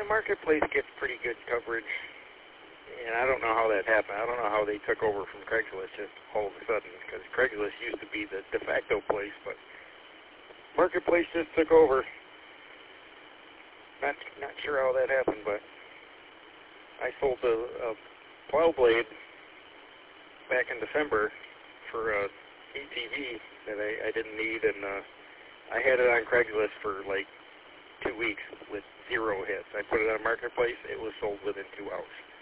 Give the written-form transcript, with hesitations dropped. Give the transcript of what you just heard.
Marketplace gets pretty good coverage, and I don't know how that happened. I don't know how they took over from Craigslist just all of a sudden, because Craigslist used to be the de facto place, but Marketplace just took over. Not sure how that happened, but I sold a plow blade back in December for a ATV that I didn't need, and I had it on Craigslist for like 2 weeks with 0 hits. I put it on Marketplace. It was sold within 2 hours.